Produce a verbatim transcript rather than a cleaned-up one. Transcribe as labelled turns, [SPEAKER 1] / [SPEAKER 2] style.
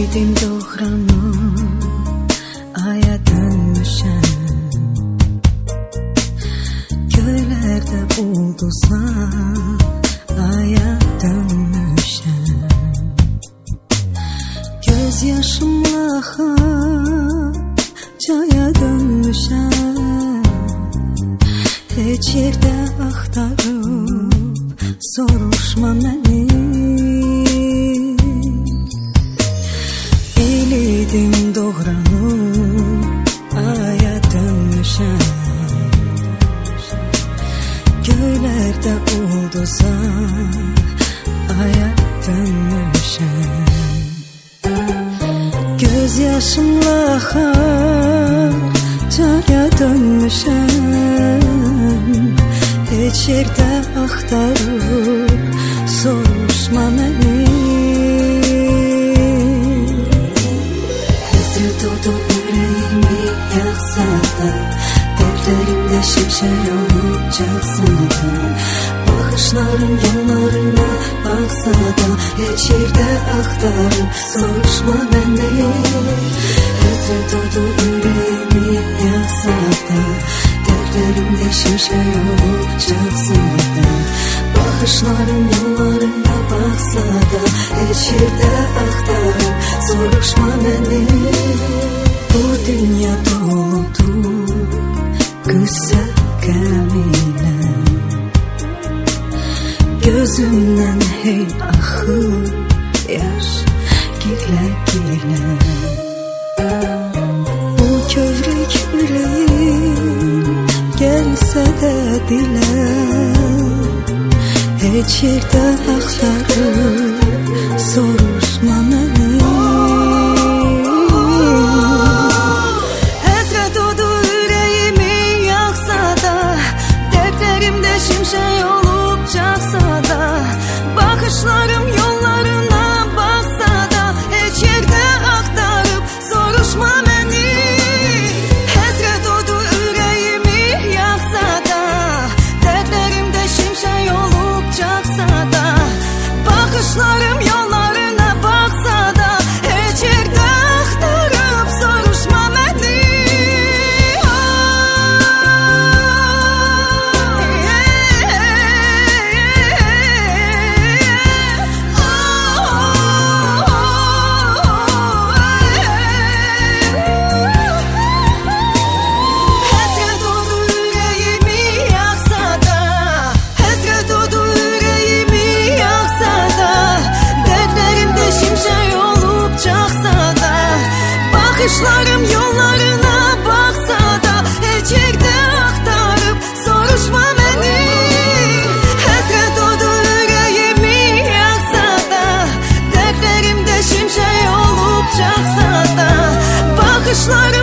[SPEAKER 1] Bilidim doğranıp aya dönmüşəm, göylerde buldusa aya dönmüşəm. Göz yaşımla caya dönmüşəm, heç yerdə axtarıb soruşma məni. Bilidim doğranıp aya dönmüşəm, göylerde ulduza aya dönmüşəm. Göz yaşımla caya dönmüşəm, heç yerdə axtarıb soruşma məni. Həsrət odu ürəyimi yaxsa da, dərdlərimdə şimşək olub çaxsa da, baxışlarım yollarına baxsa da, heç yerdə axtarıb soruşma məni. Həsrət odu ürəyimi yaxsa da, dərdlərimdə şimşək olub çaxsa da, baxışlarım yollarına baxsa da, heç yerdə axtarıb soruşma məni. Bu dünya doludur qısa qəminə, gözümdən hey axır yaş gilə-gilə. Bu kövrək ürəyim gəlsə də dilə, heç yerdə axtarıb soruşma məni. Həsrət odu ürəyimi yaxsa da, dərdlərimdə şimşək olub çaxsa da, baxışlarım yollarına baxsa da, heç yerdə axtarıb soruşma məni. Həsrət odu ürəyimi yaxsa da, dərdlərimdə şimşək olub çaxsa da, baxışlarım yollarına baxsa da, heç yerdə axtarıb soruşma məni. Həsrət odu ürəyimi yaxsa da, həsrət odu ürəyimi yaxsa da, dərdlərimdə şimşək olub çaxsa da, baxışlarım yollarına baxsa da, heç yerdə axtarıb soruşma məni. Həsrət odu ürəyimi yaxsa da, dərdlərimdə şimşək olub çaxsa da, baxışlarım